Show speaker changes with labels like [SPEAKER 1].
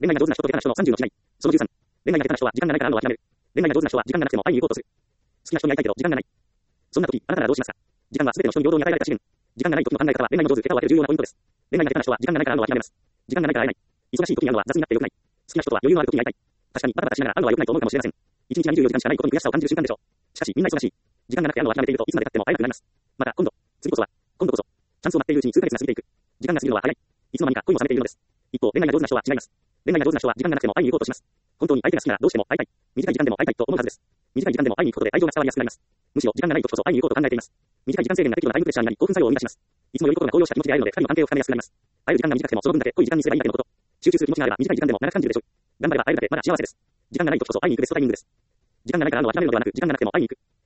[SPEAKER 1] 恋愛が上手な人と下手な人の30の違い。その13。恋愛が下手な人は時間がないから会うのを諦める。恋愛が上手な人は時間がなくても会いに行こうとする。好きな人に会いたいけど時間がない。そんな時、あなたならどうしますか？時間は全ての人に平等に与えられた資源。時間がない時の考え方は恋愛の上手下手を分ける重要なポイントです。恋愛が下手な人は時間がないから会うのを諦めます。時間がないから会えない。忙しい時に会うのは雑になって良くない。好きな人とは余裕のある時に会いたい。確かにバタバタしながら会うのは良くないと思うかもしれません。一日が24時間しかないことに悔しさを感じる瞬間でしょう。しかし、みんな忙しい。時間がなくて会うのを諦めているといつまで経っても会えなくなります。また、次こそは、今度こそ、チャンスを待っているうちに数ヶ月が過ぎていく。時間が過ぎるのは早い。いつの間にか恋も冷めているのです。一方、恋愛が上手な人は違います。恋愛が上手な人は時間がなくても会いに行こうとします。本当に相手が好きならどうしても会いたい。短い時間でも会いたいと思うはずです。短い時間でも会いに行くことで愛情が伝わりやすくなります。むしろ時間がない時こそ会いに行こうと考えています。短い時間制限が適度なタイムプレッシャーになり興奮作用を生み出します。いつもよりことが高揚した気持ちで会えるので二人の関係を深めやすくなります。会える時間が短くてもその分だけ濃い時間にすればいいだけのこと。集中する気持ちがあれば短い時間でも長く感じるでしょう。頑張れば会えるだけまだ幸せです。時間がない時こそ会いに行くベストタイミングです。時間がないから会うのは諦めるのではなく、時間がなくても会いに行く。